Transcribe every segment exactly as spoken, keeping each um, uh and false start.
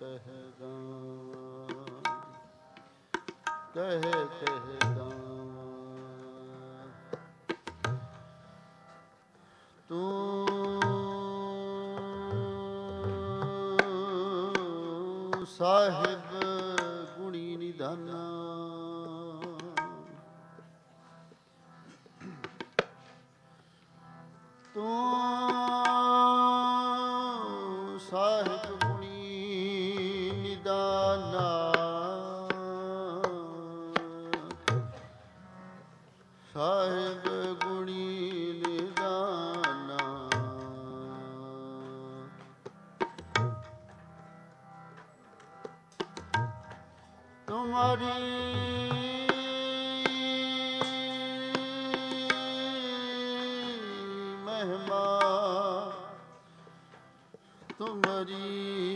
ਕਹਿ ਗਾਂ ਕਹਿ ਕਹਿ ਗਾਂ ਤੂੰ ਸਾਹਿਬ ਗੁਣੀ ਨਿਧਾਨਾ ਤੂੰ ਸਾਹਿਬ ਗੁਣੀ ਨਿਧਾਨਾ ਸਾਹਿਬ ਗੁਣੀ ਨਿਧਾਨਾ ਤੁਮਾਰੀ ਮਹਿਮਾ ਤੁਮਾਰੀ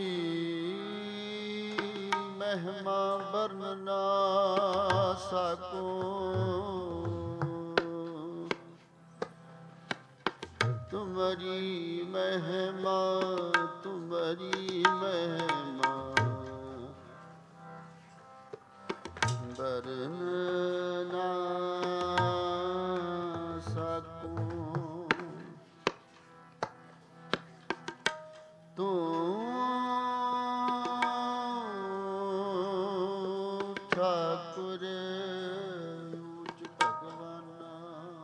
ਮਹਿਮਾ ਵਰਨ ਨਾ ਸਕੋ ਤੁਮਾਰੀ ਮਹਿਮਾ ਤੁਮਾਰੀ ਮਹਿਮਾ ਵਰਨ ਨਾ ਸਕੂੰ ਤੂੰ ਠਾਕੁਰ ਉੱਚ ਭਗਵਾਨਾ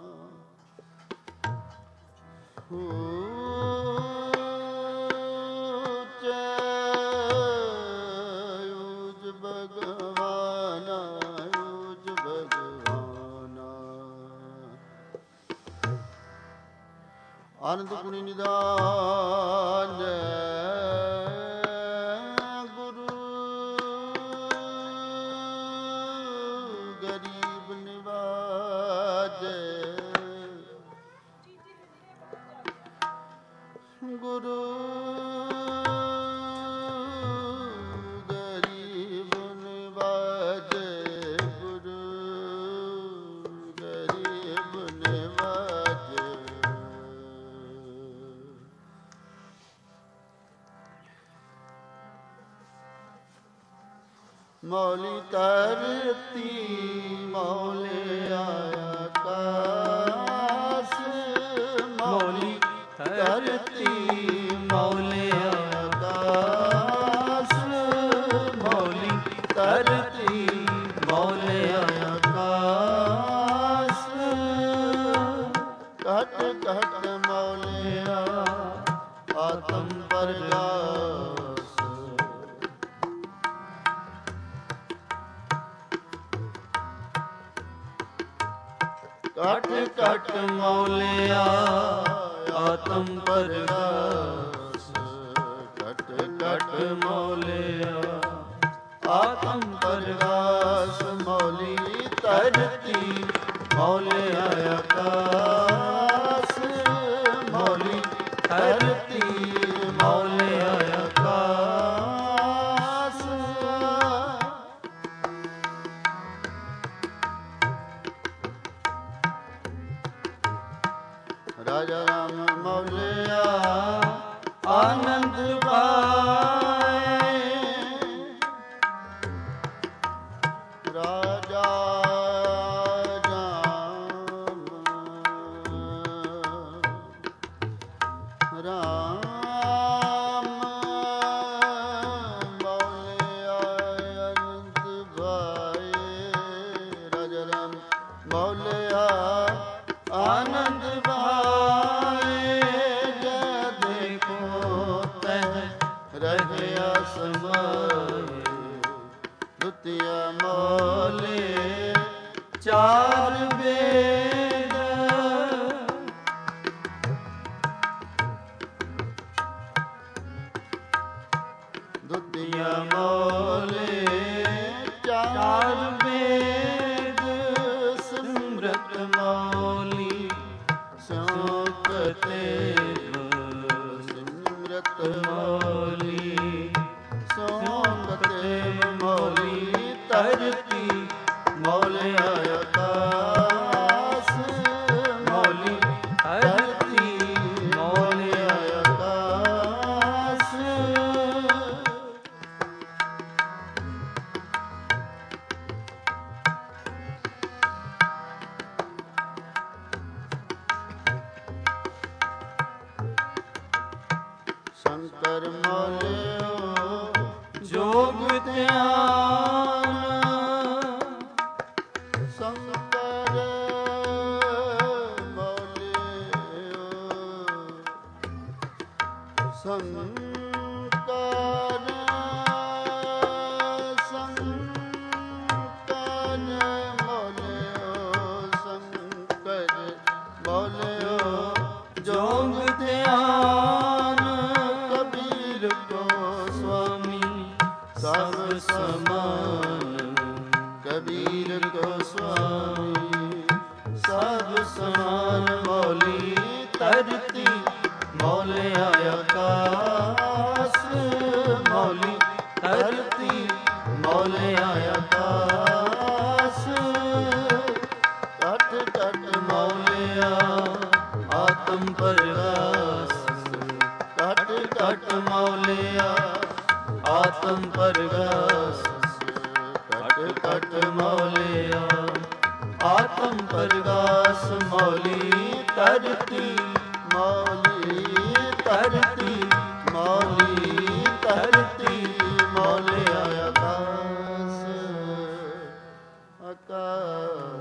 ਆਨੰਦ ਗੁਣੀ ਨਿਧਾਨ ਗੁਰੂ ਗਰੀਬ ਨਿਵਾਜੈ ਗੁਰੂ ਗਰੀਬ ਨਿਵਾਜੈ ਗੁਰੂ ਗਰੀਬ ਨਿਵਾਜੈ ਮੌਲੀ ਧਰਤੀ ਮੌਲੇ ਆਕਾਸ ਮੌਲੀ ਧਰਤੀ ਮੌਲੇ ਆਕਾਸ ਮੌਲੀ ਧਰਤੀ ਮੌਲੇ ਆਕਾਸ ਘਟ ਘਟ ਮੌਲਿਆ ਆਤਮ ਪ੍ਰਗਾਸ ਘਟ ਘਟ ਮੌਲਿਆ ਆਤਮ ਪ੍ਰਗਾਸ ਘਟ ਘਟ ਮੌਲਿਆ ਆਤਮ ਪ੍ਰਗਾਸ ਮੌਲੀ ਧਰਤੀ ਮੌਲਿਆ ਆਕਾਸ ਮੌਲੀ ਧਰਤੀ ਮੌਲਿਆ ਆਕਾਸ ਰਾਜਾ ਰਾਮ ਮੌਲਿਆ ਆਨੰਦ ਪਾਏ ਰਾਜਾ ਰਾਮ ਰਾਮ ਮੌਲਿਆ ਆਨੰਦ ਪਾਏ ਰਾਜਾ ਰਾਮ ਮੌਲਿਆ ਆਨੰਦ ਰਹਿਆ ਸਮਾਏ ਦੁਤੀਆ ਮੌਲੇ ਚਾਰ ਵੇਦ ਦੁਤੀਆ ਮੌਲੇ ਚਾਰ ਵੇਦ ਸਿਮਰਤ ਮੌਲੀ ਸੋਕਤੇ ਸਿਮਰਤ ਮੌਲੀ ਸੋਕਤੇ ਮੌਲੀ ਧਰਤੀ ਮੌਲਿਆ ਆਕਾਸ ਮੌਲੀ ਧਰਤੀ ਮੌਲਿਆ ਆਕਾਸ ਸਭ ਸਮਾਨ ਕਬੀਰ ਕੋ ਸੁਆਮੀ। ਸਭ ਸਮਾਨ ਮੌਲੀ ਧਰਤੀ ਮੌਲਿਆ ਆਕਾਸ। ਮੌਲੀ ਧਰਤੀ ਮੌਲਿਆ ਆਕਾਸ। ਘਟ ਘਟ ਮੌਲਿਆ ਆਤਮ ਪ੍ਰਗਾਸ। ਘਟ ਘਟ ਮੌਲਿਆ ਆਤਮ ਪ੍ਰਗਾਸ। ਘਟ ਘਟ ਮੌਲਿਆ ਆਤਮ ਪ੍ਰਗਾਸ। ਮੌਲੀ ਧਰਤੀ ਮੌਲੀ ਧਰਤੀ ਮੌਲੀ ਧਰਤੀ ਮੌਲਿਆ ਆਕਾਸ। ਆਕਾਸ।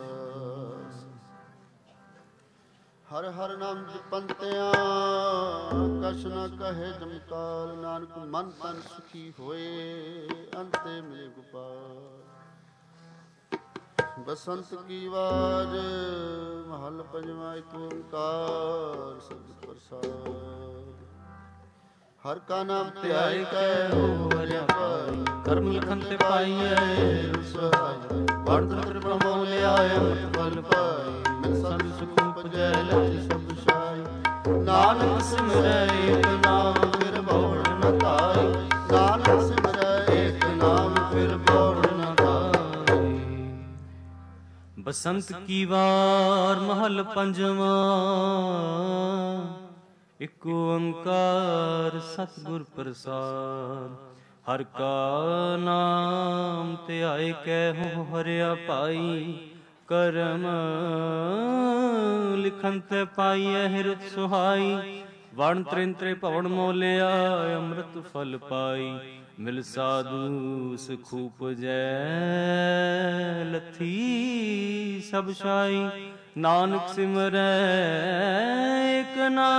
ਹਰ ਹਰ ਨਾਮ ਜਪੰਤਿਆਂ ਕਛ ਨ ਕਹੇ ਜਮਕਾਲ। ਨਾਨਕ ਮਨ ਤਨ ਸੁਖੀ ਹੋਏ ਅੰਤੇ ਮਿਲੇ ਗੋਪਾਲ। ਬਸੰਤ ਕੀ ਵਾਰ ਮਹਲ ਪੰਜਵਾ ਏਕ ਓੰਕਾਰ ਸਤਿ ਪ੍ਰਸਾਦ। ਹਰ ਕਾ ਨਾਮ ਧਿਆਏ ਕੈ ਹੋ ਹਰਿਆ ਪਾਈ। ਕਰਮ ਲਿਖਨ ਤੇ ਪਾਈਐ ਸਹਾਈ। ਵਰਤ ਤ੍ਰਿ ਬ੍ਰਹਮੋ ਲਿਆਏ ਅੰਮ੍ਰਿਤ ਫਲ ਪਾਈ। ਮਿਲ ਸੰਗ ਸੁਖ ਉਪਜੈ ਲਖਿ ਸਭ ਸਾਈ। ਨਾਨਕ ਸਿਮਰੈ ਏਕ ਨਾਮ ਫਿਰ ਬਉੜ ਨ ਧਾਈ। ਨਾਨਕ ਸਿਮਰੈ ਏਕ ਨਾਮ ਫਿਰ ਬਉੜ ਨ ਧਾਈ। ਬਸੰਤ ਕੀ ਵਾਰ ਮਹਲ ਪੰਜਵਾਂ ਇਕ ਓੰਕਾਰ ਸਤਿਗੁਰ ਪ੍ਰਸਾਦ। ਹਰ ਕਾ ਨਾਮ ਧਿਆਏ ਕੈ ਹੋ ਹਰਿਆ ਪਾਈ। ਕਰਮ ਲਿਖਨ ਤੇ ਪਾਈਐ ਹਿਰਦਿ ਸੁਹਾਈ। ਵਣ ਤ੍ਰਿਨ ਤ੍ਰੇ ਭਵਨ ਮੋਲਿਆ ਅੰਮ੍ਰਿਤ ਫਲ ਪਾਈ। ਮਿਲ ਸਾਧੂ ਸੁਖ ਉਪਜੈ ਲੱਥੀ ਸਭ ਸਾਈ। ਨਾਨਕ ਸਿਮਰੈ ਏਕ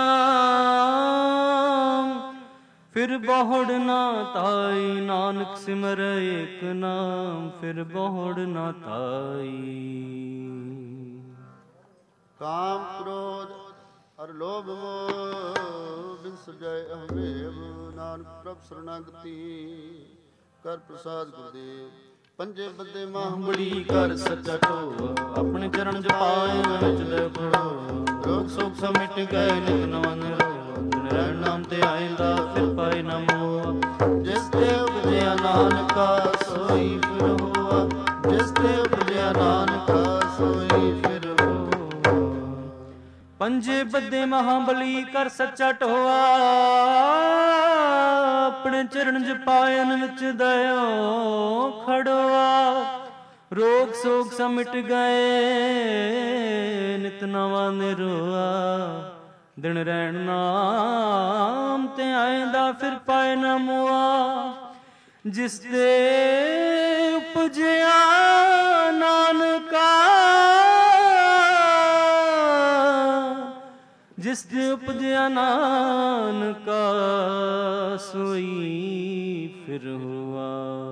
ਨਾਮ ਫਿਰ ਬਹੁੜ ਨਾ ਤਾਈ। ਨਾਨਕ ਸਿਮਰੈ ਏਕ ਨਾਮ ਫਿਰ ਬਹੁੜ ਨਾ ਤਾਈ। ਕਾਮ ਕ੍ਰੋਧ ਅਰ ਲੋਭ ਮੋਹ ਬਿਨ ਸਜੈ ਅਹਮੇਵ। ਨਾਨਕ ਪ੍ਰਭ ਸਰਣਾਗਤੀ ਕਰ ਪ੍ਰਸਾਦ ਗੁਰਦੇਵ। ਪੰਜੇ ਬੱਦੇ ਮਾਹ ਬੜੀ ਕਰ ਸੱਚਾ ਢੋਆ। ਆਪਣੇ ਚਰਨ ਜਪਾਏ ਵਿੱਚ ਲੈ ਖੜੋ। ਰੋਗ ਸੋਗ ਸਭ ਮਿਟ ਗਏ ਨਿਤ ਨਵਾਂ ਨਿਰੋਆ। ਦਿਨ ਰਹਿਣ ਨਾਮ ਤੇ ਆਇਂਦਾ ਫਿਰ ਪਾਏ ਨਾ ਮੋਆ। ਜਿਸ ਤੇ ਉਪਜਿਆ ਨਾਨਕਾ ਸੋਈ ਫਿਰ ਹੋਆ। ਜਿਸ ਤੇ ਉਪਜਿਆ ਨਾਨਕਾ ਸੋਈ ਫਿਰ ਹੋਆ। ਪੰਜੇ ਬੱਦੇ ਮਹਾਬਲੀ ਕਰ ਸੱਚਾ ਢੋਆ। ਆਪਣੇ ਚਰਨ ਜਪਾਇਨ ਵਿੱਚ ਦਇਓ ਖੜੋਆ। ਰੋਗ ਸੋਗ ਸਭ ਮਿਟ ਗਏ ਨਿਤ ਨਵਾਂ ਨਿਰੋਆ। ਦਿਨ ਰਹਿਣ ਨਾਮ ਤੇ ਆਇਂਦਾ ਫਿਰ ਪਾਏ ਨਾ ਮੋਆ। ਜਿਸ ਤੇ ਉਪਜਿਆ ਨਾਨਕਾ ਜਿਸ ਤੇ ਉਪਜਿਆ ਨਾਨਕਾ ਸੋਈ ਫਿਰ ਹੋਆ।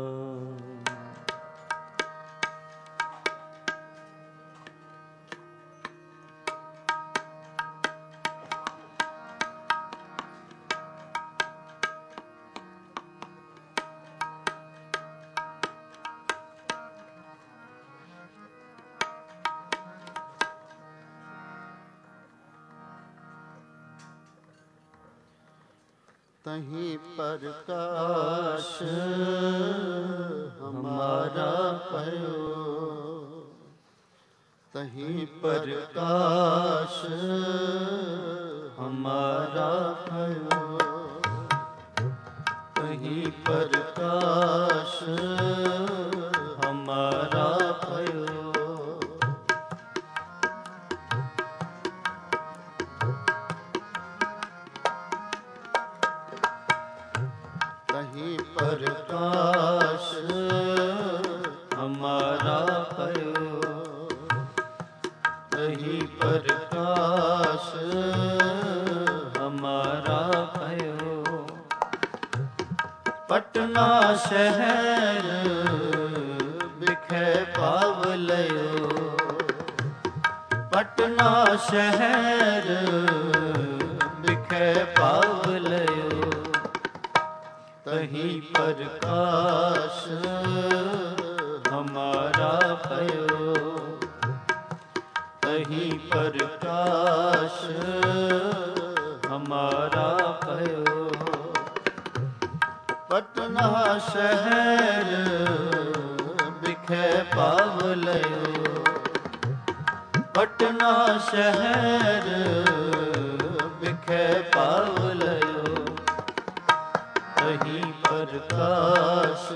तहीं प्रकाश हमारा भयो। तहीं प्रकाश हमारा भयो। तहीं प्रकाश हमारा भयो। तहीं प्रकाश हमारा भयो। तहीं प्रकाश हमारा भयो। पटना शहर बिखे पावलयो। पटना शहर बिखे पावलयो। तहीं ਤਹੀਂ ਪ੍ਰਕਾਸ਼ ਹਮਾਰਾ ਭਇਓ, ਤਹੀਂ ਪ੍ਰਕਾਸ਼ ਹਮਾਰਾ ਭਇਓ। ਪਟਨਾ ਸ਼ਹਿਰ ਬਿਖੈ ਪਾਵ ਲਇਓ, ਪਟਨਾ ਸ਼ਹਿਰ ਬਿਖੈ ਪਾਵ ਲਇਓ। ਤਹੀਂ ਪ੍ਰਕਾਸ਼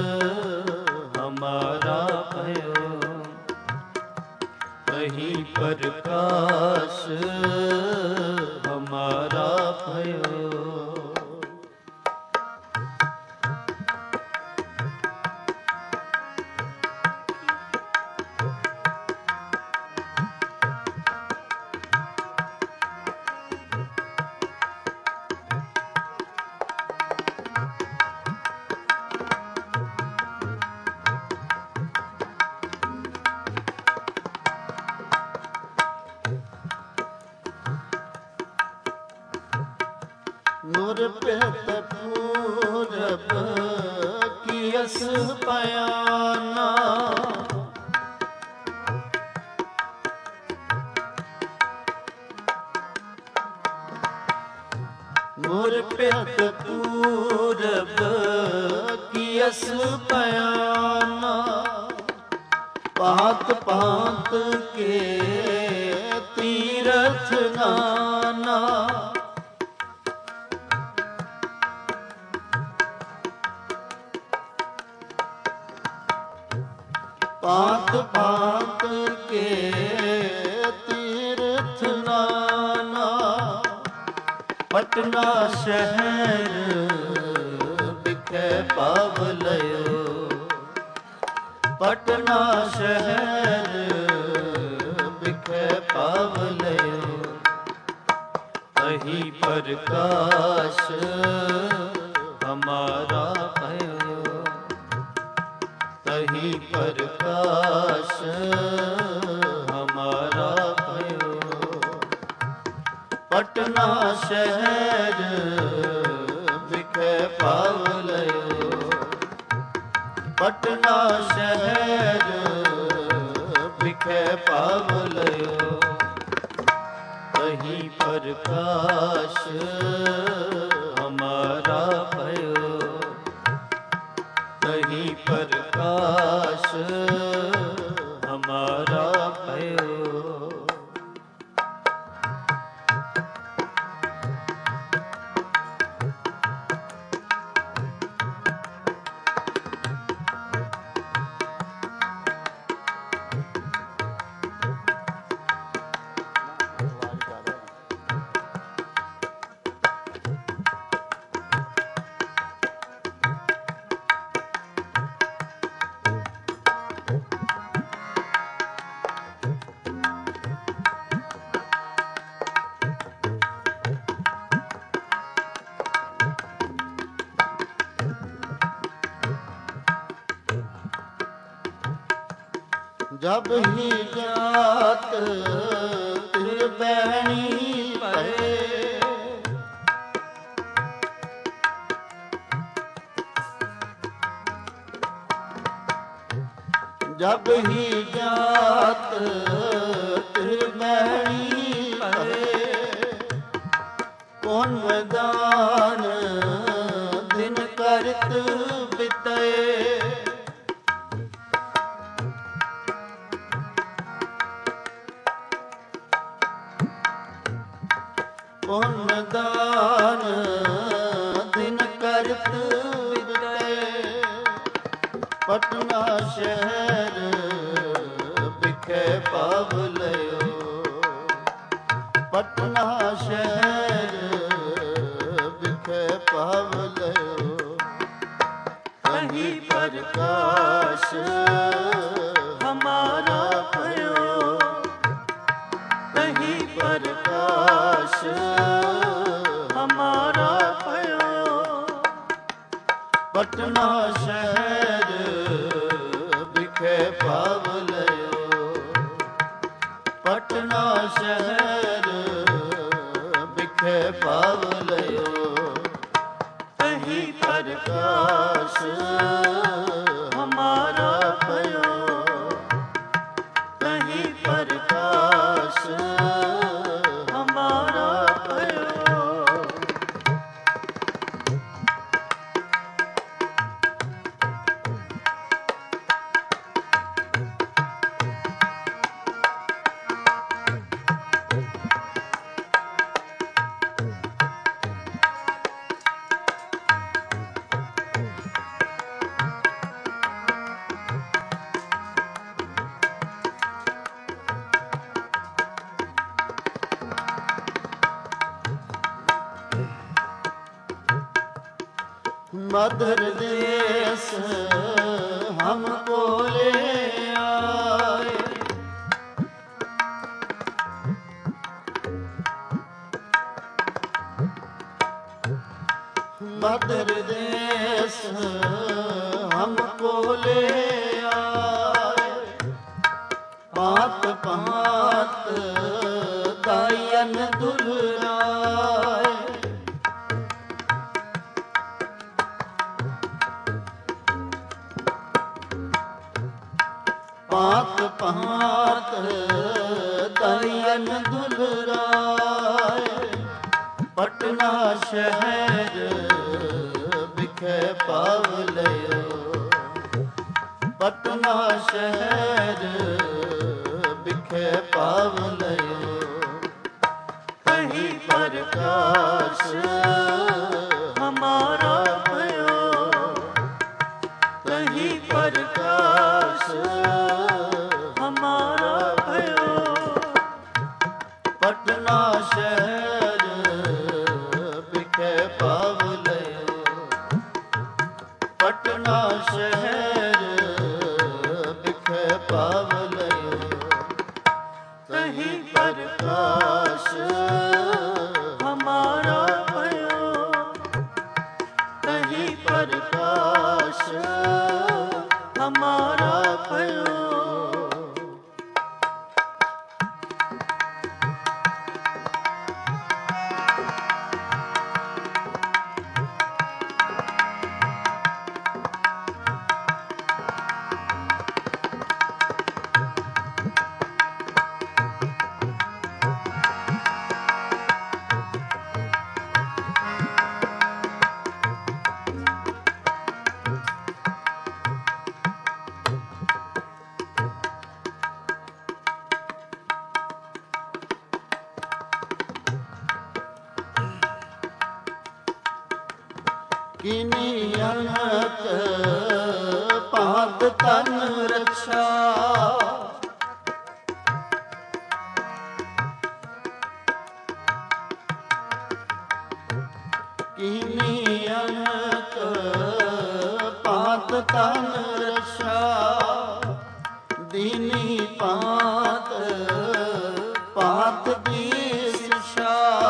ਹਮਾਰਾ ਭਇਓ, ਤਹੀਂ ਪ੍ਰਕਾਸ਼ ਹਮਾਰਾ ਭਇਓ। ਨੂਰ ਪਿਹਤ ਪੂਰਬ ਕੀ ਅਸ ਪਿਆਨਾ, ਨੂਰ ਪਿਹਤ ਪੂਰਬ ਕੀ ਅਸ ਪਿਆਨਾ। ਭਾਂਤ ਭਾਂਤ ਕੇ ਤੀਰਥ ਨਾਨਾ, ਭਾਂਤ ਭਾਂਤ ਕੇ ਤੀਰਥ ਨਾਨਾ। ਪਟਨਾ ਸ਼ਹਿਰ ਬਿਖੈ ਪਾਵ ਲਇਓ, ਪਟਨਾ ਸ਼ਹਿਰ ਬਿਖੈ ਪਾਵ ਲਇਓ। ਤਹੀਂ ਪ੍ਰਕਾਸ਼ ਹਮਾਰਾ ਭਇਓ, ਤਹੀਂ ਪ੍ਰਕਾਸ਼ ਹਮਾਰਾ ਭਇਓ। ਪਟਨਾ ਸ਼ਹਿਰ ਬਿਖੈ ਪਾਵ ਲਇਓ, ਪਟਨਾ ਸ਼ਹਿਰ ਬਿਖੈ ਪਾਵ ਲਇਓ। ਤਹੀਂ ਪ੍ਰਕਾਸ਼ ਹਮਾਰਾ ਭਇਓ, ਤਹੀਂ ਪ੍ਰਕਾਸ਼ ਹਮਾਰਾ ਭਇਓ। ਜਬ ਹੀ ਜਾਤ ਤਿਲ ਬਹਿਣੀ ਪਏ, ਜਬ ਹੀ ਜਾਤ ਤਿਲ ਬਹਿਣੀ ਪਏ। ਕੌਣ ਮੈਦਾਨ ਦਿਨ ਕਰਤ ਬਿਤਏ, ਕੌਣ ਮੈਦਾਨ ਦਿਨ ਕਰਤ ਬਿਤਏ। ਪਟਨਾ ਸ਼ਹਿਰ ਬਿਖੈ ਪਾਵ ਲਇਓ, ਪਟਨਾ ਸ਼ਹਿਰ ਬਿਖੈ ਪਾਵ ਲਇਓ। ਤਹੀਂ ਪ੍ਰਕਾਸ਼ ਹਮਾਰਾ ਭਇਓ, ਤਹੀਂ ਪ੍ਰਕਾਸ਼ ਹਮਾਰਾ ਭਇਓ। ਪਟਨਾ ਸ਼ਹਿਰ ਬਿਖੈ ਪਾਵ ਲਇਓ, ਪਟਨਾ ਸ਼ਹਿਰ ਬਿਖੈ ਪਾਵ ਲਇਓ। ਤਹੀਂ ਪ੍ਰਕਾਸ਼ ਪ੍ਰਕਾਸ਼ ਹਮਾਰਾ ਭਇਓ, ਤਹੀਂ ਪ੍ਰਕਾਸ਼ ਹਮਾਰਾ ਭਇਓ। मधुर देश हमको ले आए, मधुर देश हमको ले आए, पात पात दायन दुलराए। पात पात दायन दुलराए, पटना शहर बिखे पावलयो, पटना शहर बिखे पावलयो। कहीं प्रकाश हमारा भयो, कहीं प्रकाश हमारा भयो। पटना शहर बिखे पावलयो, पटना शहर बिखे पावलयो। कहीं प्रकाश हमारा भयो, कहीं प्रकाश हमारा भयो। किनी अनक पात तन रक्षा, किनी अनक पात तन रक्षा। दीनी पात पात दी शिक्षा,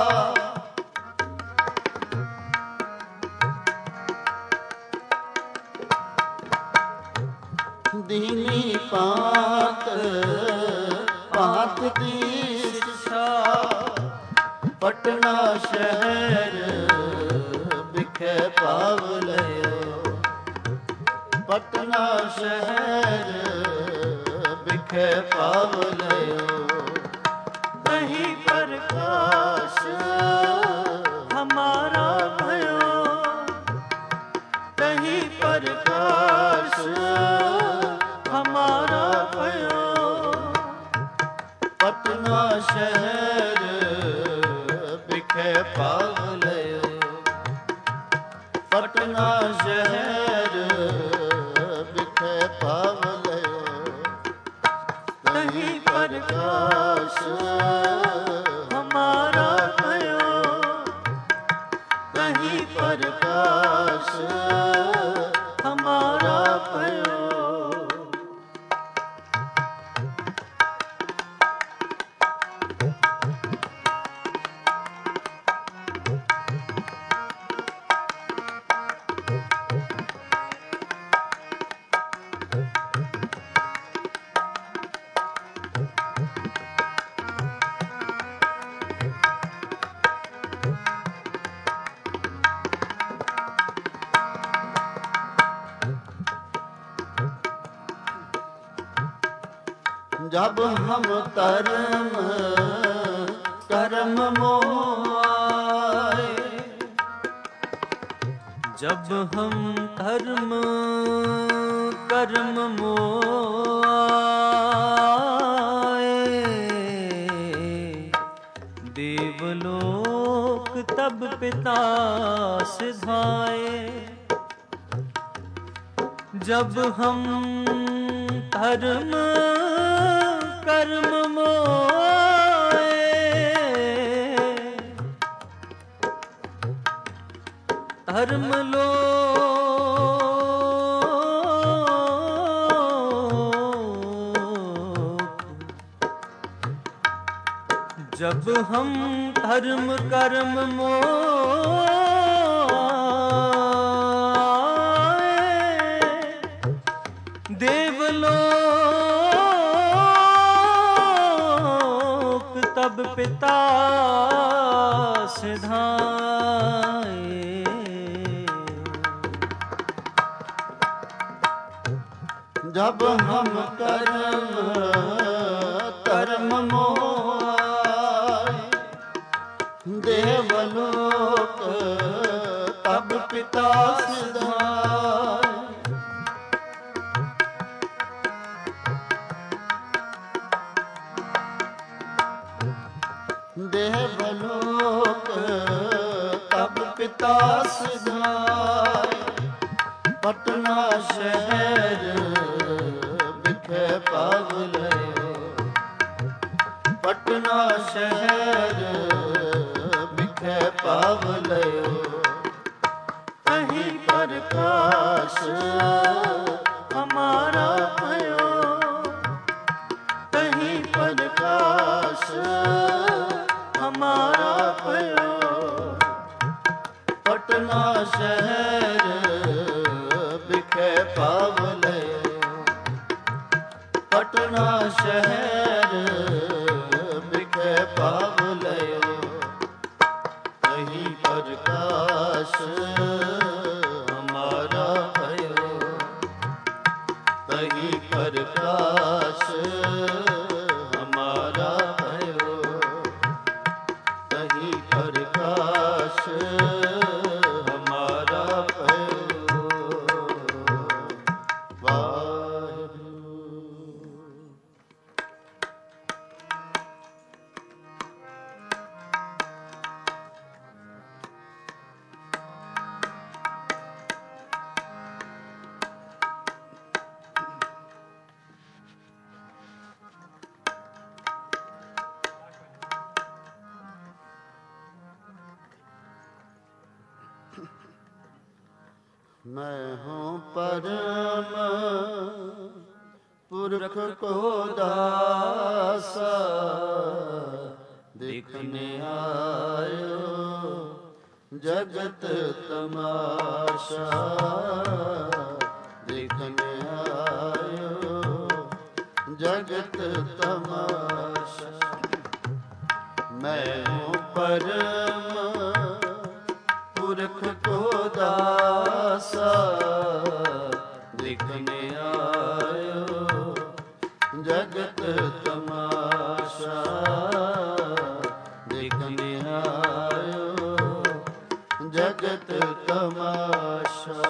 दीनी पात पात दी शिक्षा। पटना शहर बिखे पावलयो, पटना शहर बिखे पावलयो। कहीं प्रकाश हमारा भयो, कहीं प्रकाश हमारा भयो। पटना शहर बिखे पावलयो, पटना शहर बिखे पावलयो। कहीं प्रकाश हमारा भयो, कहीं प्रकाश हमारा भयो। जब हम धर्म कर्म मोआए, जब हम धर्म कर्म मोआए, देवलोक तब पिता सिधाए। जब हम धर्म कर्म मोआए, धर्म लोक, जब हम धर्म कर्म मोआए, देवलोक तब पिता सिधाए। जब हम कर्म कर्म मोआए, देवलोक तब पिता सिधाए। देवलोक तब पिता सिधाए। पटना शहर बिखे पावलयो, पटना शहर बिखे पावलयो। कहीं प्रकाश हमारा भयो, कहीं प्रकाश हमारा भयो। पटना शहर बिखे पावलयो, पटना शहर बिखे पावलयो। कहीं प्रकाश हमारा भयो, कहीं प्रकाश हमारा भयो, कहीं प्रकाश हमारा भयो। वाहिगुरु। मैं हूँ परम पुरख को दासा, देखने आयो जगत तमाशा, देखने आयो जगत तमाशा। मैं हूँ परम पुरख को दासा, देखने आयो जगत तमाशा, देखने आयो जगत तमाशा।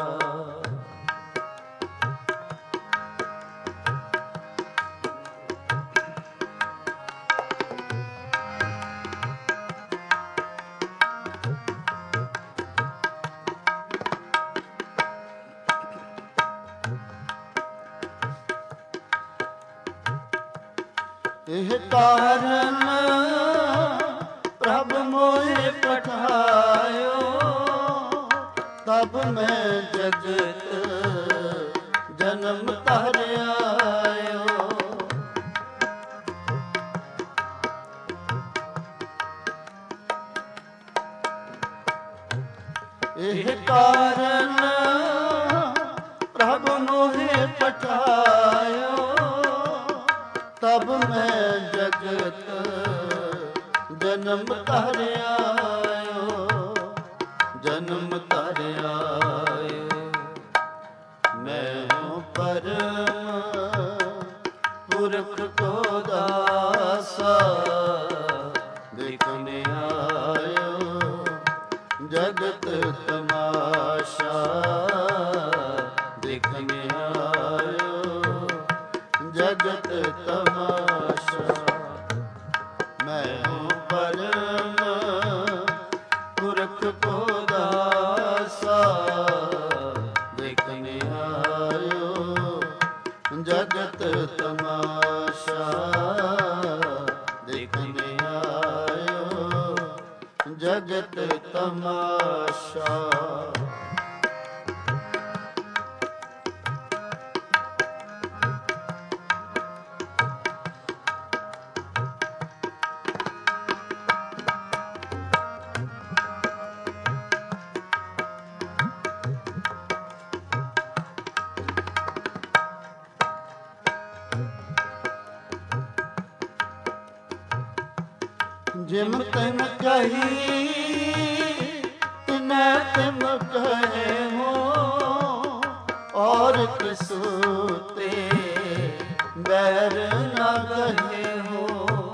एह कारण प्रभु मोहे पठायो, तब मैं जगत जन्म तारे आयो। एह कारण प्रभु मोहे पठायो, तब मैं जगत जन्म तारे आयो, जन्म तारे आयो। मैं हूँ परम ਪੁਰਖ ਕੋ ਦਾਸਾ ਦੇਖਣ ਆਇਓ ਜਗਤ ਤਮਾਸ਼ਾ ਦੇਖਣ ਆਇਓ ਜਗਤ ਤਮਾਸ਼ਾ ਮੈਂ ਹੂੰ ਪਰਮ ਪੁਰਖ ਕੋ ਦਾਸਾ ਦੇਖਣ ਆਇਓ ਜਗਤ ਤਮਾਸ਼ਾ ਦੇਖਣ ਆਇਓ ਜਗਤ ਤਮਾਸ਼ਾ ਜਿਮ ਤਨ ਕਹੀ ਤਿਨੈ ਤਿਮ ਕਹੇ ਹੋ ਔਰ ਕਿਸੂ ਤੇ ਬੈਰ ਨਾ ਕਹੇ ਹੋ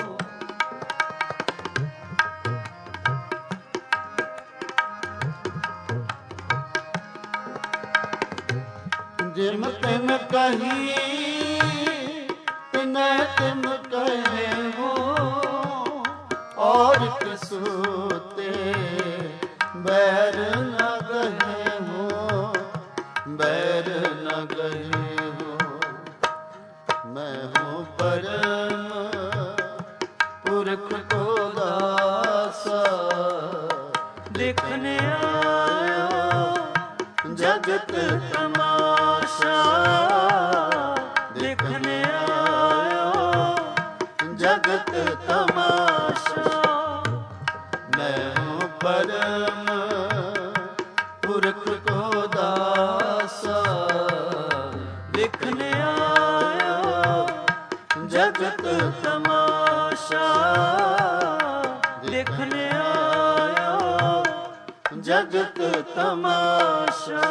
ਜਿਮ ਤਨ ਕਹੀ ਤਿਨੈ ਤਿਮ ਕਹੇ ਹੋ ਔਰ ਕਿਸੂ ਤੇ ਬੈਰ ਨਾ ਗਏ ਹੋ ਬੈਰ ਨਾ ਗਏ ਹੋ ਮੈਂ ਹੂੰ ਪਰਮ ਪੁਰਖ ਕੋ ਦਾਸਾ ਦੇਖਣ ਆਇਓ ਜਗਤ ਤਮਾਸ਼ਾ ਦੇਖਣ ਆਇਓ ਜਗਤ ਤਮਾਸ਼ਾ ਮੈਂ ਹੂੰ ਪਰਮ ਪੁਰਖ ਕੋ ਦਾਸਾ ਦੇਖਣ ਆਇਓ ਜਗਤ ਤਮਾਸ਼ਾ ਦੇਖਣ ਆਇਓ ਜਗਤ ਤਮਾਸ਼ਾ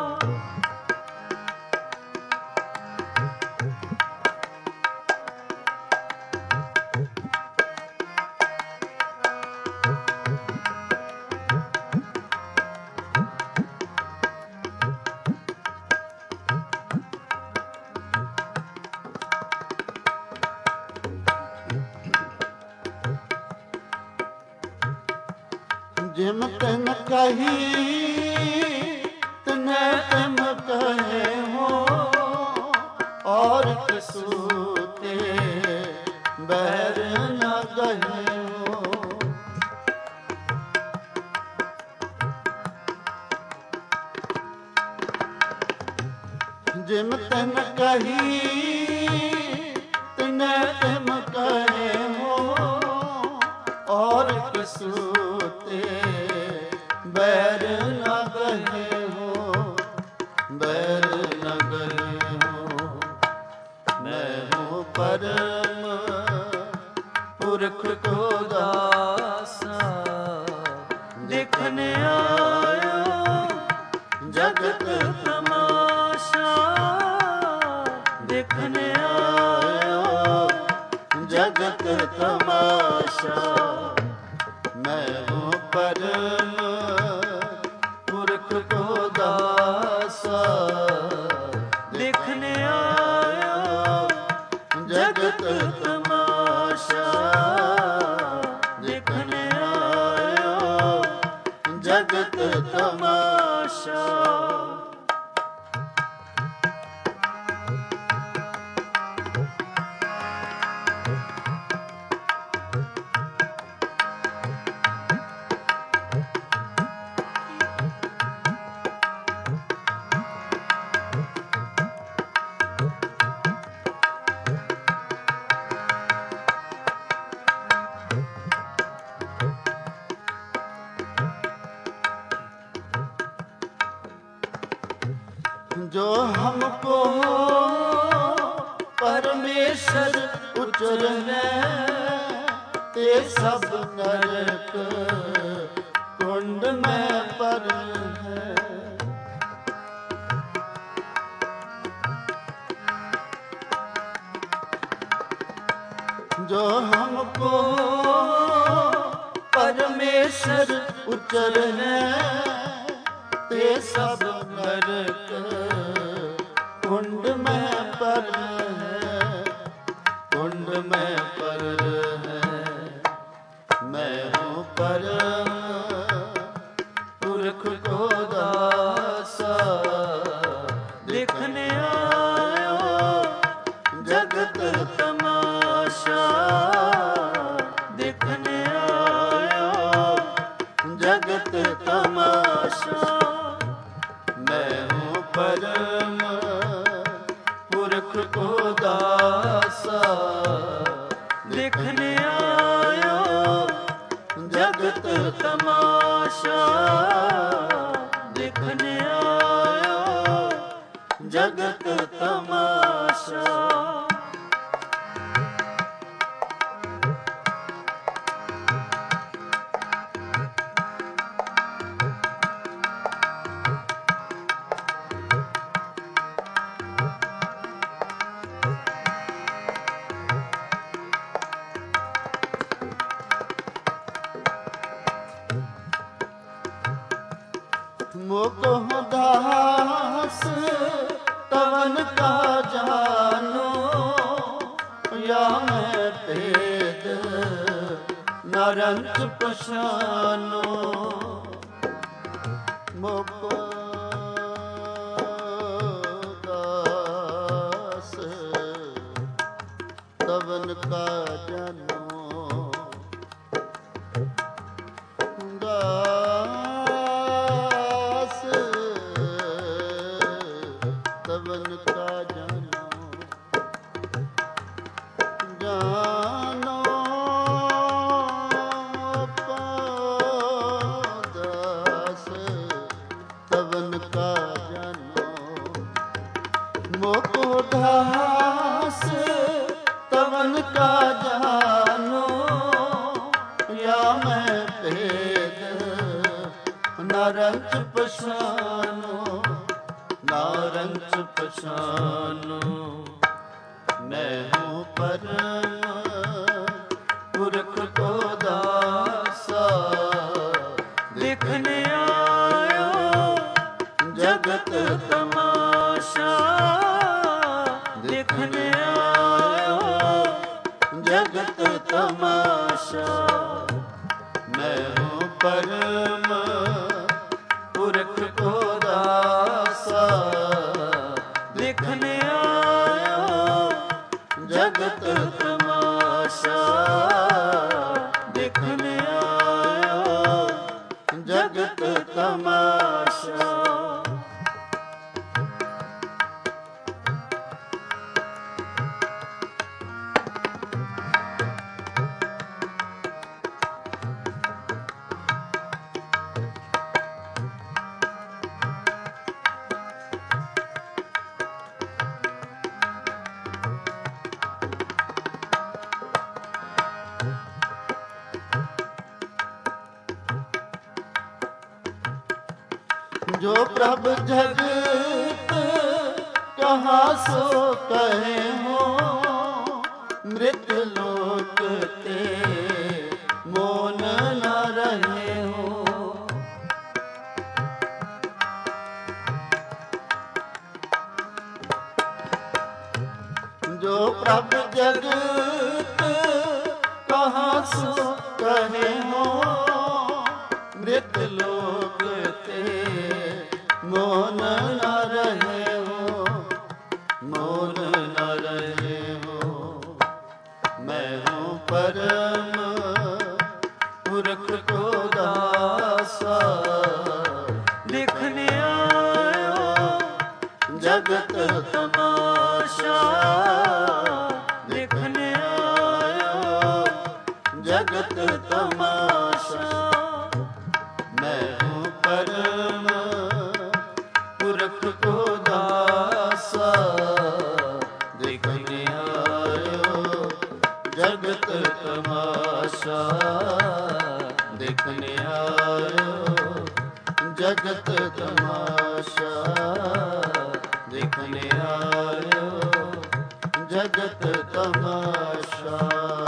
ਜਿਮ ਤਨ ਕਹੀ ਤਨੈ ਤਿਮ ਕਹੇ ਹੋ ਔਰ ਕਿਸੂ ਤੇ ਬੈਰ ਨਾ ਗਏ ਹੋ ਜਿਮ ਤਨ ਕਹੀ ਤਨੈ ਤਿਮ ਕਹੇ ਹੋ ਔਰ ਕਿਸੂ ਬੈਰ ਨਾ ਗਏ ਹੋ ਬੈਰ ਨਾ ਗਏ ਹੋ ਮੈਂ ਹੂੰ ਪਰਮ ਪੁਰਖ ਕੋ ਦਾਸਾ ਦੇਖਣ ਆਇਓ ਜਗਤ ਤਮਾਸ਼ਾ ਦੇਖਣ ਆਇਓ ਜਗਤ ਤਮਾਸ਼ਾ ਮੈਂ ਹੂੰ ਪਰਮ ਪੁਰਖ ਕੋ ਦਾਸਾ ਦੇਖਣ ਆਇਓ ਜਗਤ ਤਮਾਸ਼ਾ ਦੇਖਣ ਆਇਓ ਜਗਤ ਤਮਾਸ਼ਾ जो हमको परमेश्वर उचर है ते सब नरक कुंड में पर है। जो हमको परमेश्वर उचर है ते सब नरक कुंड में पर है, कुंड में पर है। मैं हूँ परम पुरख को दासा, देखने आयो जगत तमाशा, देखने आयो जगत तमाशा। मैं हूँ परम पुरख को दासा, देखने आयो जगत तमाशा, देखने आयो जगत तमाशा। मोको दास तवन का जानो, या मैं भेद नरंत पशानो। मोको दास तवन का जानो, तवन का जानो, जानो दास तवन का जानो। मोको दास तवन का जानो, या मैं भेद नरंच पछानो, नारंच पछानो। मैं हूँ परम पुरख को दासा, देखने आयो जगत तमाशा, देखने आयो जगत तमाशा। मैं हूँ परम पुरख को दासा, देखने आयो जगत तमाशा, देखने आयो जगत तमाशा। जो प्रभ जगत कहाँ सो कहे हो, मृत लोक ते मोन न रहे हो। जो प्रभ जगत कहाँ सो कहे हो, मृत लोक मोन न रहे हो, मोन न रहे हो। मैं हूँ परम पुरख को दासा, देखने आयो जगत तमाशा, देखने आयो जगत तमाशा। मैं हूँ परम पुरख को दासा, देखने आयो जगत तमाशा, देखने आयो जगत तमाशा, देखने आयो ਜਗਤ ਤਮਾਸ਼ਾ।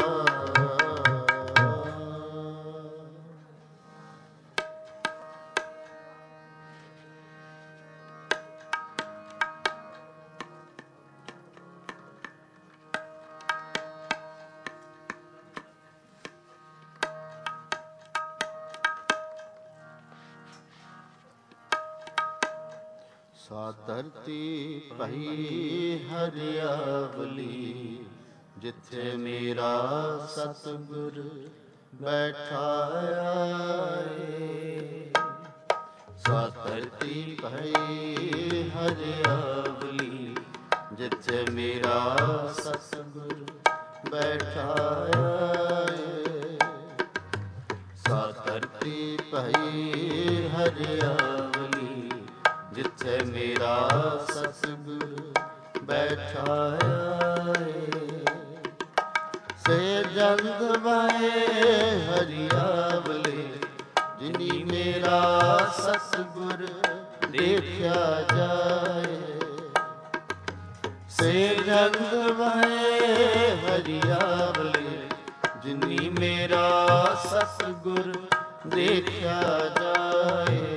ਸਾ ਧਰਤੀ ਭਈ ਹਰਿਆਵਲੀ, ਜਿੱਥੇ ਮੇਰਾ ਸਤਿਗੁਰ ਬੈਠਾ ਆਏ। ਸਾ ਧਰਤੀ ਭਈ ਹਰਿਆਵਲੀ, ਜਿੱਥੇ ਮੇਰਾ ਸਤਿਗੁਰ ਬੈਠਾ ਆਏ। ਸਾ ਧਰਤੀ ਭਈ ਹਰਿਆਵਲੀ, ਜਿੱਥੇ ਮੇਰਾ ਸਤਿਗੁਰ ਬੈਠਾ ਆਏ। ਸੇ ਜੰਗ ਵਾਏ ਹਰਿਆਵਲੇ, ਜਿਨੀ ਮੇਰਾ ਸਤਿਗੁਰ ਦੇਖਿਆ ਜਾਏ। ਸੇ ਜੰਗ ਵਾਏ ਹਰਿਆਵਲੇ, ਜਿਨੀ ਮੇਰਾ ਸਤਿਗੁਰ ਦੇਖਿਆ ਜਾਏ।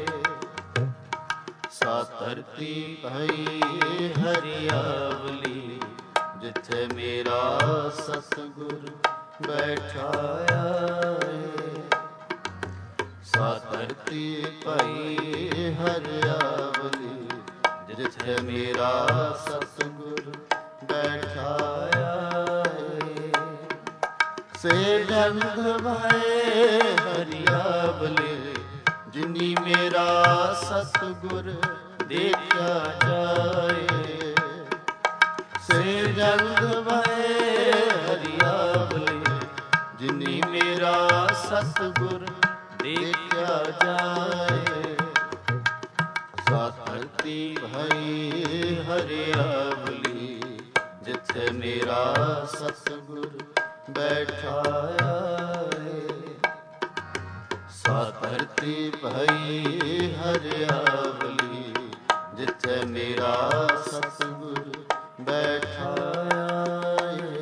ਸਾ ਧਰਤੀ ਭਈ ਹਰਿਆਵਲੀ, ਜਿੱਥੇ ਮੇਰਾ ਸਤਿਗੁਰ ਬੈਠਾ ਆਏ। ਸਾ ਧਰਤੀ ਭਈ ਹਰਿਆਵਲੀ, ਜਿੱਥੇ ਮੇਰਾ ਸਤਿਗੁਰ ਬੈਠਾ ਆਏ। ਸੇ ਜੰਗ ਵਾਏ ਹਰਿਆਵਲੀ, ਜਿਨੀ ਮੇਰਾ ਸਤਿਗੁਰ ਦੇਖਿਆ ਜਾਏ। ਸੇ ਜੰਗ ਵਾਏ ਹਰਿਆਵਲੀ, ਜਿਨੀ ਮੇਰਾ ਸਤਿਗੁਰ ਦੇਖਿਆ ਜਾਏ। ਸਾ ਧਰਤੀ ਭਈ ਹਰਿਆਵਲੀ, ਜਿੱਥੇ ਮੇਰਾ ਸਤਿਗੁਰ ਬੈਠਾ ਆਏ। ਸਾ ਧਰਤੀ ਭਈ ਹਰਿਆਵਲੀ, ਜਿੱਥੇ ਮੇਰਾ ਸਤਿਗੁਰ ਬੈਠਾ ਆਏ।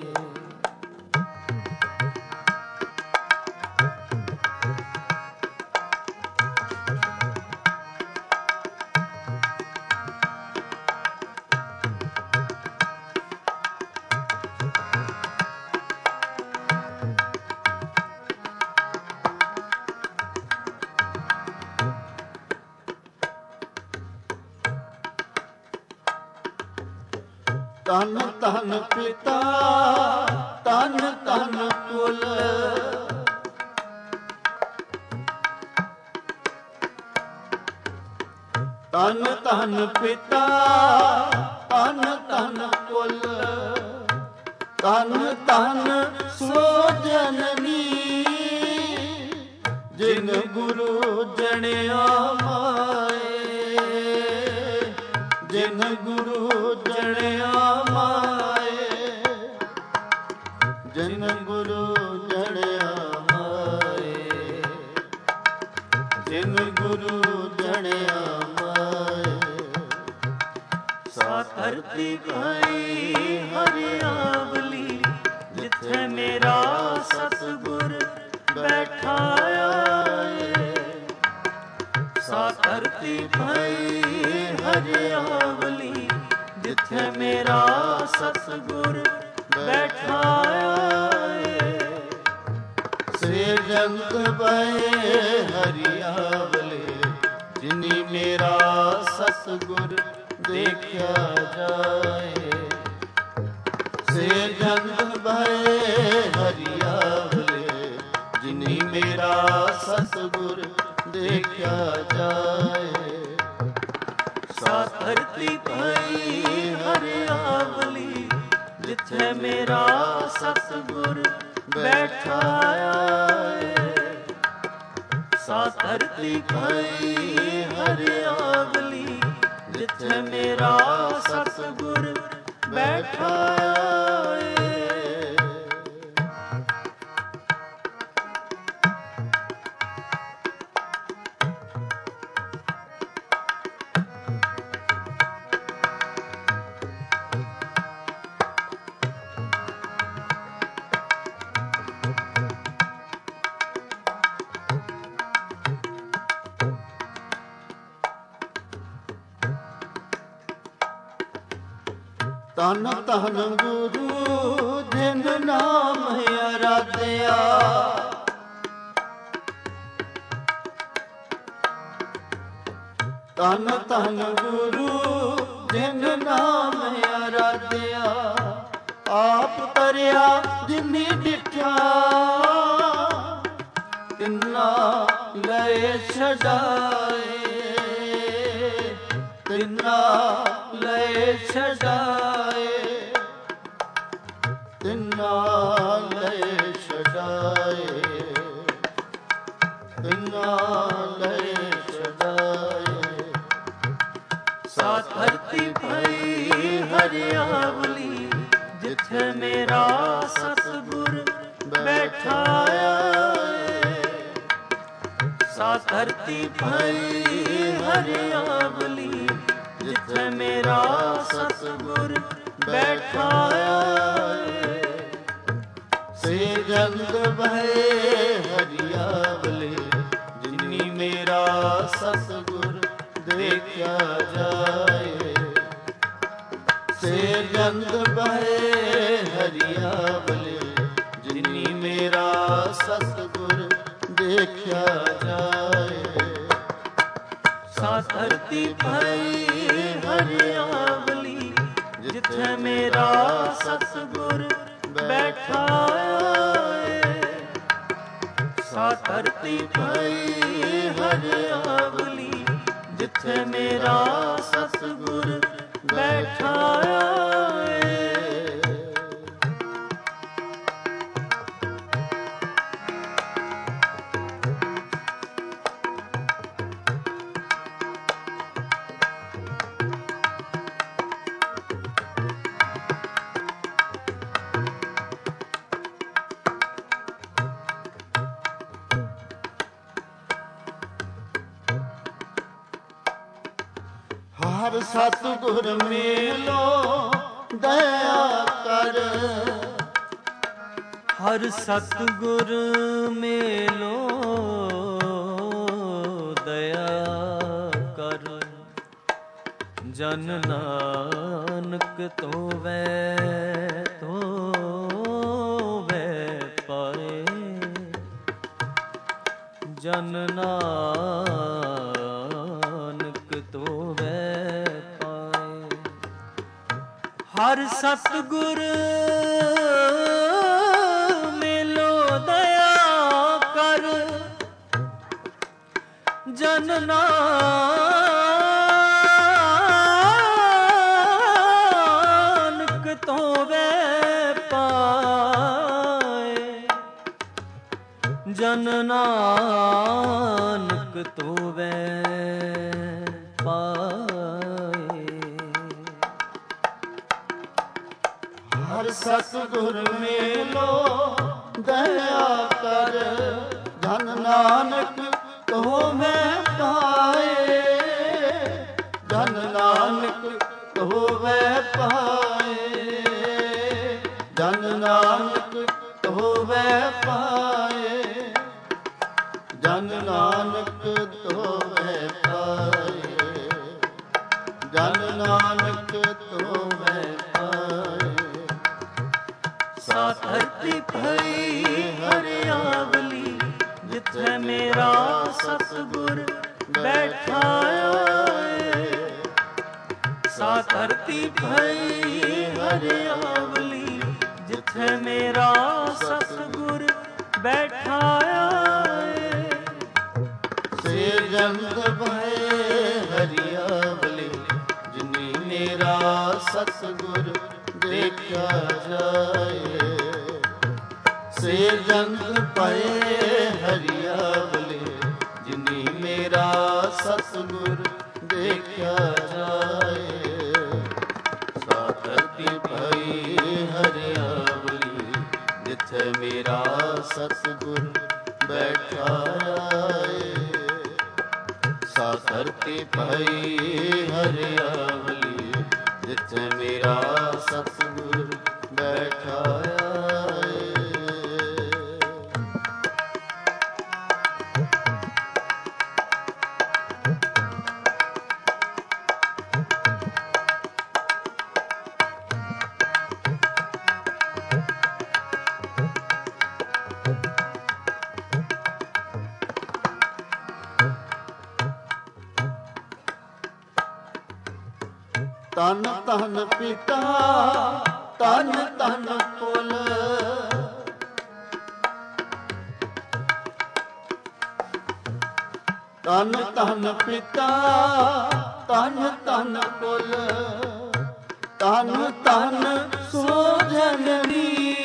ਧੰਨ ਧੰਨ ਪਿਤਾ ਧੰਨ ਧੰਨ ਕੁਲ, ਧੰਨ ਧੰਨ ਪਿਤਾ ਧੰਨ ਧੰਨ ਕੁਲ, ਧੰਨ ਧੰਨ ਸੋ ਜਨਨੀ, ਜਿਨ ਗੁਰੂ ਜਣਿਆ ਮਾਏ। ਜਿਨ ਗੁਰੂ ਜਣਿਆ ਮਾਏ, ਜਿਨ ਗੁਰੂ ਜਣਿਆ ਮਾਏ। ਜਿਨ ਗੁਰੂ ਜਣਿਆ ਮਾਏ। ਸਾ ਧਰਤੀ ਭਈ ਹਰਿਆਵਲੀ, ਜਿੱਥੇ ਮੇਰਾ ਸਤਿਗੁਰ ਬੈਠਾ ਆਏ। ਸਾ ਧਰਤੀ ਭਈ ਹਰਿਆਵਲੀ, ਜਿੱਥੇ ਮੇਰਾ ਸਤਿਗੁਰ ਬੈਠਾ ਆਏ। ਸੇ ਜੰਗ ਵਾਏ ਹਰਿਆਵਲੇ, ਜਿਨੀ ਮੇਰਾ ਸਤਿਗੁਰ ਦੇਖਿਆ ਜਾਏ। ਸੇ ਜੰਗ ਵਾਏ ਹਰਿਆਵਲੇ, ਜਿਨੀ ਮੇਰਾ ਸਤਿਗੁਰ ਦੇਖਿਆ ਜਾਏ। ਸਾ ਧਰਤੀ ਭਈ ਹਰਿਆਵਲੀ, ਜਿੱਥੇ ਮੇਰਾ ਸਤਿਗੁਰ ਬੈਠਾ ਆਏ। ਸਾ ਧਰਤੀ ਭਈ ਹਰਿਆਵਲੀ, ਜਿੱਥੇ ਮੇਰਾ ਸਤਿਗੁਰ ਬੈਠਾ ਆਏ। ਤਨ ਤਨ ਗੁਰੂ ਜਿਨ ਨਾਮ ਅਰਾਧਿਆ। ਤਨ ਤਨ ਗੁਰੂ ਜਿਨ ਨਾਮ ਅਰਾਧਿਆ। ਆਪ ਤਰਿਆ ਜਿਨੀ ਡਿਠਿਆ ਤਿਨਾ ਲਏ ਛਡਾਏ। ਤਿਨਾ ਲਏ ਛਡਾਏ। ਤਿਨਾ ਲਏ ਛਡਾਏ। ਤਿਨਾ ਲਏ ਛਡਾਏ। ਸਾ ਧਰਤੀ ਭਈ ਹਰਿਆਵਲੀ ਜਿੱਥੇ ਮੇਰਾ ਸਤਿਗੁਰ ਬੈਠਾਇਆ। ਸਾ ਧਰਤੀ ਭਈ ਹਰਿਆਵਲੀ ਜਿੱਥੇ ਮੇਰਾ ਸਤਿਗੁਰ ਬੈਠਾਇਆ। ਸੇ ਜੰਗ ਬਹਿ ਹਰਿਆਵਲੀ ਜਿਨੀ ਮੇਰਾ ਸਤਿਗੁਰ ਦੇਖਿਆ ਜਾਏ। ਸੇ ਜੰਗ ਬਹਿ ਹਰਿਆਵਲੀ ਜਿਨੀ ਮੇਰਾ ਸਤਿਗੁਰ ਦੇਖਿਆ ਜਾਏ। ਸਾ ਧਰਤੀ ਭਈ ਹਰਿਆਵਲੀ ਜਿੱਥੇ ਮੇਰਾ ਸਤਿਗੁਰ ਬੈਠਾਇਆ। ਸਾ ਧਰਤੀ ਭਈ ਹਰਿਆਵਲੀ ਜਿੱਥੇ ਮੇਰਾ ਸਤਿਗੁਰ ਬੈਠਾਇਆ। ਹਰ ਸਤਿਗੁਰ ਮੇਲੋ ਦਇਆ ਕਰ। ਹਰ ਸਤਿਗੁਰ ਮੇਲੋ ਦਇਆ ਕਰ। ਜਨ ਨਾਨਕ ਤੋਵੈ ਤੋਵੈ ਪਾਏ। ਜਨ ਨਾਨਕ ਤੋਵੈ ਪਾਏ। ਹਰ ਸਤਿਗੁਰ ਮੇਲੋ ਦਇਆ ਕਰ। ਜਨ ਨਾਨਕ ਤੋਵੈ ਪਾਏ। ਜਨ ਨਾਨਕ ਤੋਵੈ ਪਾਏ। ਹਰ ਸਤਿਗੁਰ ਮੇਲੋ ਦਇਆ ਕਰ। ਧਨ ਨਾਨਕ ਤੋਵੈ ਪਾਏ। ਧਨ ਨਾਨਕ ਤੋਵੈ ਪਾਏ। ਧਨ ਨਾਨਕ ਤੋਵੈ ਪਾਏ। ਧਨ ਨਾਨਕ ਤੋਵੈ ਪਾਏ। ਧਨ ਨਾਨਕ ਤੋਵੈ ਪਾਏ। ਸਾ ਧਰਤੀ ਭਈ ਹਰਿਆਵਲੀ ਜਿੱਥੇ ਮੇਰਾ ਸਤਿਗੁਰ ਬੈਠਾਇਆ। ਸਾ ਧਰਤੀ ਭਈ ਹਰਿਆਵਲੀ ਜਿੱਥੇ ਮੇਰਾ ਸਤਿਗੁਰ ਬੈਠਾਇਆ। ਸੇ ਜੰਗ ਬਹਿ ਹਰਿਆਵਲੀ ਜਿਨੀ ਮੇਰਾ ਸਤਿਗੁਰ ਦੇਖਿਆ ਜਾਏ। ਸੇ ਜੰਗ ਪਏ ਹਰਿਆਵਲੀ ਜਿਨੀ ਮੇਰਾ ਸਤਿਗੁਰ ਦੇਖਿਆ ਜਾਏ। ਸਾ ਧਰਤੀ ਪਈ ਹਰਿਆਵਲੀ ਜਿੱਥੇ ਮੇਰਾ ਸਤਿਗੁਰ ਬੈਠਾਇਆ। ਸਾ ਧਰਤੀ ਪਈ ਹਰਿਆਵਲੀ ਜਿੱਥੇ ਮੇਰਾ ਸਤਿਗੁਰ ਬੈਠਾਇਆ। ਤਨ ਤਨ ਪਿਤਾ ਤਨ ਤਨ ਕੁਲ ਤਨ ਤਨ ਪਿਤਾ ਤਨ ਤਨ ਕੁਲ ਤਨ ਤਨ ਸੋ ਜਨਨੀ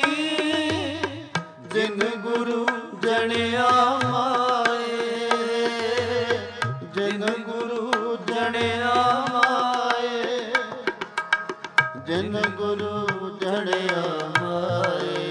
ਜਿਨ ਗੁਰੂ ਜਣਿਆ ਮਾਏ ਜਿਨ ਗੁਰੂ ਜਣਿਆ ਮਾਏ ਜਿਨ ਗੁਰੂ ਜਣਿਆ ਮਾਏ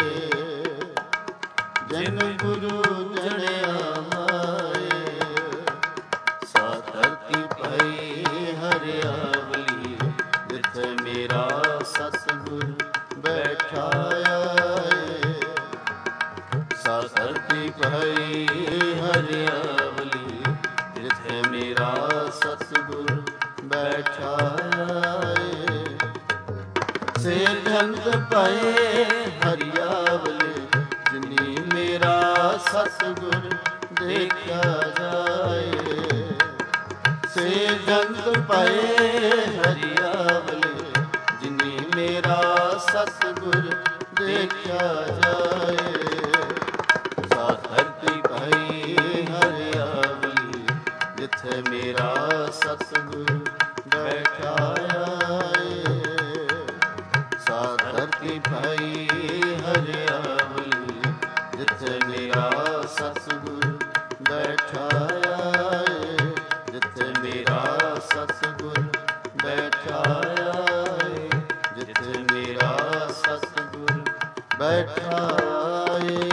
ਜਿਨ ਗੁਰੂ ਜਣਿਆ ਮਾਏ ਸਾ ਧਰਤੀ ਪਈ ਹਰਿਆਵਲੀ ਜਿੱਥੇ ਮੇਰਾ ਸਤਿਗੁਰ ਬੈਠਾ ਆਏ ਸਾ ਧਰਤੀ ਪਈ ਹਰਿਆਵਲੀ ਜਿੱਥੇ ਮੇਰਾ ਸਤਿਗੁਰ ਬੈਠਾ ਆਏ ਸੇ ਜੰਤ ਪਏ ਹਰਿਆਵਲੀ ਜਿਨੀ ਮੇਰਾ ਸਤਿਗੁਰ ਦੇਖਿਆ ਜਾਏ ਸੇ ਜੰਤ ਪਏ ਹਰਿਆਵਲੀ ਜਿਨੀ ਮੇਰਾ ਸਤਿਗੁਰ ਦੇਖਿਆ ਜਾਏ ਸਾ ਧਰਤੀ ਪਈ ਹਰਿਆਵਲੀ ਜਿੱਥੇ ਮੇਰਾ ਸਤਿਗੁਰ ਬੈਠਾ ਆਏ ਸਾ ਧਰਤੀ ਪਈ ਹਰਿਆਵਲੀ ਜਿੱਥੇ ਮੇਰਾ ਸਤਿਗੁਰ ਬੈਠਾ ਆਏ ਜਿੱਥੇ ਮੇਰਾ ਸਤਿਗੁਰ ਬੈਠਾ ਆਏ ਜਿੱਥੇ ਮੇਰਾ ਸਤਿਗੁਰ ਬੈਠਾ ਆਏ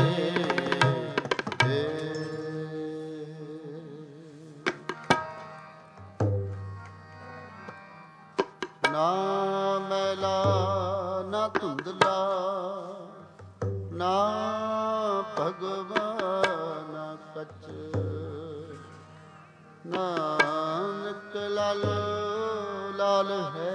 ਨਾ ਮੈਲਾ ਨਾ ਧੁੰਦਲਾ ਨਾ ਭਗਵਾਨ ਕੱਚ ਨਾਨਕ ਲਾਲ ਲਾਲ ਹੈ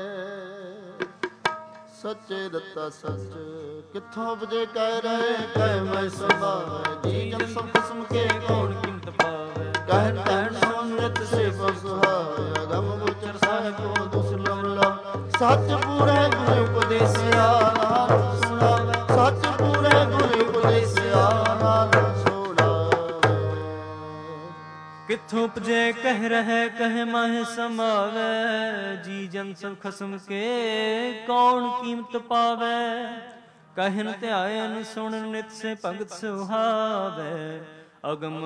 ਸੱਚੇ ਦਿੱਤਾ ਸੱਚ ਕਿੱਥੋਂ ਉਪਜੇ ਕਹਿ ਰਹੇ ਕਹਿ ਮੈਂ ਸੁਭਾਵ ਜੀ ਜਨ ਸਭ ਕਿਸਮ ਕੇ ਕੌਣ ਕਿੰਤ ਪਾਵੇ ਕਹਿਣ ਕਹਿਣ ਸੁਣ ਨਿਤ ਸੇ ਬਸਹਾਇ ਅਗਮ ਗੋਚਰ ਸਾਹਿਬ ਕੋ ਦੁਸਲਮ ਲਾ ਸੱਚ ਪੂਰੇ ਗੁਰ ਉਪਦੇਸਿਆ ਨਾਨਕ ਸੁਣਾਵੇ ਸੱਚ ਪੂਰੇ ਗੁਰ ਉਪਦੇਸਿਆ ਨਾਨਕ ਸੁਣਾਵੇ ਕਿੱਥੋਂ ਉਪਜੇ ਕਹਿ ਰਹੇ ਕਹਿ ਮਾਹਿ ਸਮਾਵੇ ਜੀ ਜਨ ਸਭ ਖਸਮ ਕੇ ਕੌਣ ਕੀਮਤ ਪਾਵੇ ਕਹਿਨ ਧਿਆਇਨ ਸੁਣਨ ਨਿਤ ਸੇ ਭਗਤ ਸੁਹਾਵੇ ਅਗਮ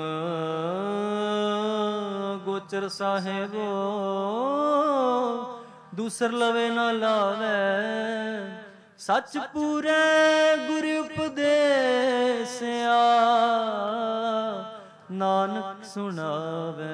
ਗੋਚਰ ਸਾਹਿਬੋ ਦੂਸਰ ਲਵੇ ਨਾ ਲਾਵੇ ਸੱਚ ਪੂਰੇ ਗੁਰ ਉਪਦੇਸਿਆ ਨਾਨਕ ਸੁਣਾਵੇ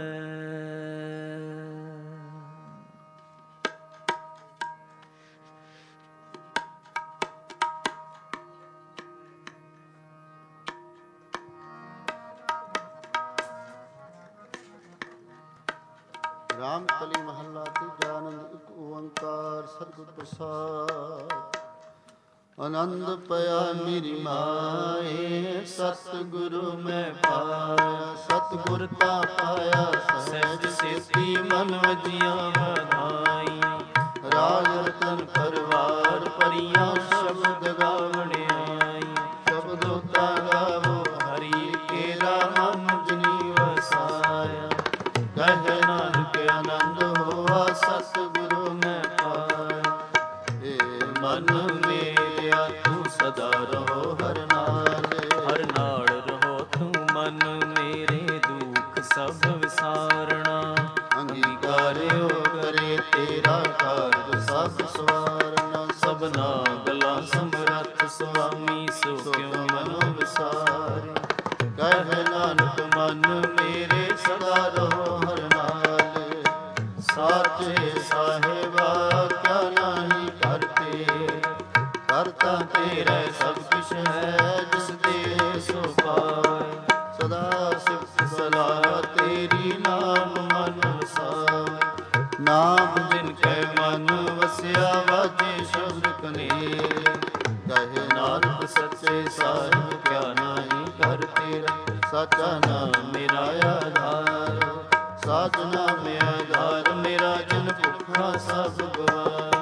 ਰਾਮ ਕਲੀ ਮਹੱਲਾ ਤੀਜਾ ਆਨੰਦ ਇੱਕ ਓੰਕਾਰ ਸਤਿਗੁਰ ਪ੍ਰਸਾਦ ਆਨੰਦ ਪਿਆ ਮੇਰੀ ਮਾਏ ਸਤਿਗੁਰੂ ਮੈਂ ਪਾਇਆ ਸਤਿਗੁਰ ਤਾ ਪਾਇਆ ਸਹਿਜ ਸੇਤੀ ਮਨ ਵਜੀਆਂ ਵਧਾਈ ਰਾਜ ਰਤਨ ਪਰਵਾਰ ਪਰੀਆਂ ਸ਼ਬਦ ਗਾਵਣ ਆਈ ਸ਼ਬਦੋ ਤਾ ਗਾਵੋ ਹਰੀ ਕੇਰਾ ਮਨ ਜਨੀ ਵਸਾਇਆ ਕਹਿ ਨਾਨਕ ਆਨੰਦ ਹੋਆ ਸਤਿਗੁਰੂ ਮੈਂ ਪਾਇਆ ਏ ਮਨ ਮੇਰਿਆ ਤੂੰ ਸਦਾ ਰਹੋ ਹਰ ਨਾਲ ਹਰ ਨਾਲ ਰਹੋ ਤੂੰ ਮਨ ਮੇਰੇ ਦੁੱਖ ਸਭ ਵਿਸਾਰਣਾ ਅੰਗੀਕਾਰਿਓ ਕਰੇ ਤੇਰਾ ਕਾਰਜ ਸਭ ਸਵਾਰਨਾ ਸਭਨਾ ਗਲਾ ਸਮਰੱਥ ਸੁਆਮੀ ਸੋ ਕਿਉ ਮਨੋ ਵਿਸਾਰੇ ਕਹਿ ਨਾਨਕ ਮਨ ਮੇਰੇ ਸਦਾ ਰਹੋ ਹਰ ਨਾਲ ਸਾਚੇ ਸਾਹਿਬਾ ਕਿਆ ਨਾਹੀ ਕਰਤੇ ਕਰਤਾ ਤੇਰਾ ਸਭ ਕੁਛ ਹੈ ਜਿਸ ਦੇ ਸੋ ਪਾਏ ਸਦਾ ਸਿਫਤ ਸਲਾਹ ਤੇਰੀ ਨਾਮ ਮਨ ਵਸਾਵੇ ਨਾਮ ਜਿਨ ਕੈ ਮਨ ਵਸਿਆ ਵਾਜੇ ਸ਼ਬਦ ਕਨੇਰੇ ਕਹੇ ਨਾਨਕ ਸੱਚੇ ਸਾਹਿਬ ਕਿਆ ਨਾਹੀ ਕਰਤੇ ਸਾਚਾ ਨਾਮ ਮੇਰਾ ਆਧਾਰ ਸਾਚ ਨਾਮ ਆਧਾਰ ਮੇਰਾ ਜਨ ਭੁੱਖਾ ਸਭ ਗਵਾਰ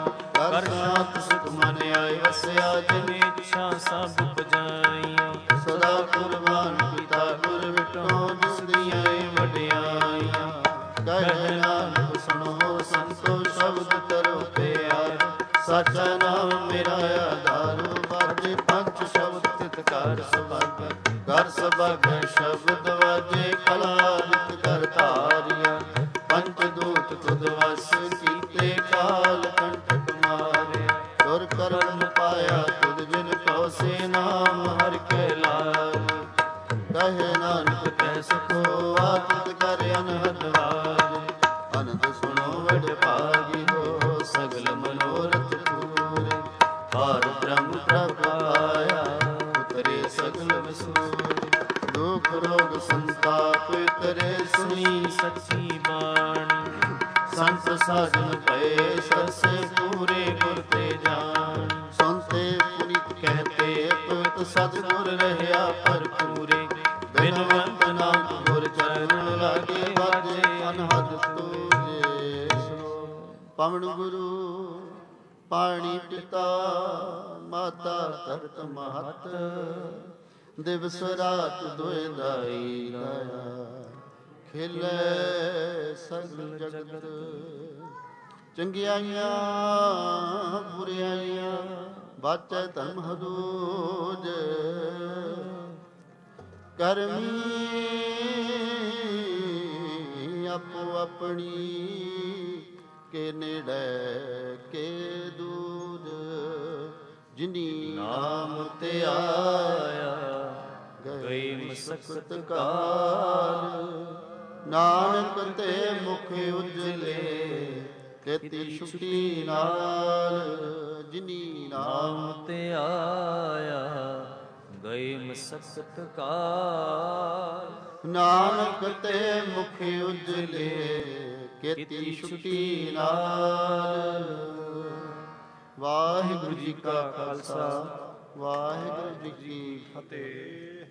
ਅਰਦਾਸਾਂ ਸਭ ਪੁਜਾਈਆਂ। ਸਦਾ ਕੁਰਬਾਨ ਕੀਤਾ ਗੁਰ ਵਿਟੋ ਜਿਸ ਦੀਆਂ ਏ ਵਡਿਆਈਆਂ। ਕਹਿ ਨਾਨਕ ਸੁਣੋ ਸੰਤੋ ਸ਼ਬਦ ਕਰੋ ਪਿਆਰ। ਸਾਚਾ ਨਾਮ ਮੇਰਾ ਆਧਾਰੋ ਬਾਜੇ ਪੰਜ ਸ਼ਬਦ ਤਿਤ ਕਰ ਸੁਭਾਗੈ। ਕਰ ਸੁਭਾਗੈ ਸ਼ਬਦ ਵਾਜੇ ਕਲਾ ਜਿਤ ਕਰ ਧਾਰਿਆ। ਪੰਜ ਦੂਤ ਤੁਧ ਵਸ ਕੀਤੇ ਕਾਲ ਕੰਟਕ ਮਾਰੇ। ਤੁਰ ਕਰਮ ਪਾਇਆ ਤੁਧ ਜਿਨ ਕੋ ਸੇ ਨਾਮ ਹਰਿ ਕੇ ਲਾਲ। ਕਹੇ ਨਾਨਕ ਕੈ ਸੁਖੋ ਆਤਿਤ ਕਰ ਅਨਹਦ ਵਾਜ। ਅਨੰਦ ਸੁਣੋ ਵਡ ਭਾਗੀ ਹੋ ਸਗਲ ਮਨੋਰਥ ਪੂਰੇ। ਪਾਰ ਬ੍ਰਹਮ ਪ੍ਰਭ ਆਇਆ ਉਤਰੇ ਸਗਲ ਵਸੂਰੇ। ਦੁਖ ਰੋਗ ਸੰਤਾਪ ਉਤਰੇ ਸੁਣੀ ਸੱਚੀ ਬਾਣੀ। ਸੰਤ ਸਾਜਨ ਭਏ ਸਰਸੇ ਪੂਰੇ ਗੁਰ ਤੇ ਜਾਣ। ਸੁਨਤੇ ਪੁਨੀਤ ਕਹਤੇ ਪਵਿੱਤ ਸਤਿਗੁਰ ਰਹਿਆ ਭਰਪੂਰੇ। ਬਿਨਵੰਤ ਨਾਮ ਗੁਰ ਚਰਨ ਲਾਗੇ ਵਾਜੇ ਅਨਹਦ ਤੂਰੇ। ਪਵਨ ਗੁਰੂ ਪਾਣੀ ਪਿਤਾ ਮਾਤਾ ਧਰਤ ਮਹਤ। ਦਿਵਸ ਰਾਤ ਦੁਇ ਦਾਈ ਦਾਇਆ। ਖਿਲੇ ਸਗਲ ਜਗਤ ਚੰਗਿਆਈਆਂ ਬੁਰਿਆਈਆਂ। ਬਾਚੈ ਧਰਮ ਹਦੂਜ ਕਰਮੀ ਆਪੋ ਆਪਣੀ। ਕੇ ਨੇੜੇ ਕੇ ਦੂਰ ਜਿਨੀ ਨਾਮ ਤੇ ਆਇਆ। ਗਈ ਮਸਕਤ ਕਾਲ ਨਾਨਕ ਤੇ ਮੁਖ ਉਜਲੇ। ਕੇਤੀ ਛੁਟੀ ਨਾਲ ਜਿਨੀ ਨਾਮ ਤੇ ਆਇਆ। ਗਏ ਮਸਕਤ ਕਾਲ ਨਾਨਕ ਤੇ ਮੁਖ ਉਜਲੇ। ਕੇਤੀ ਛੁਟੀ ਨਾਲ। ਵਾਹਿਗੁਰੂ ਜੀ ਕਾ ਖਾਲਸਾ ਵਾਹਿਗੁਰੂ ਜੀ ਕੀ ਫਤਿਹ।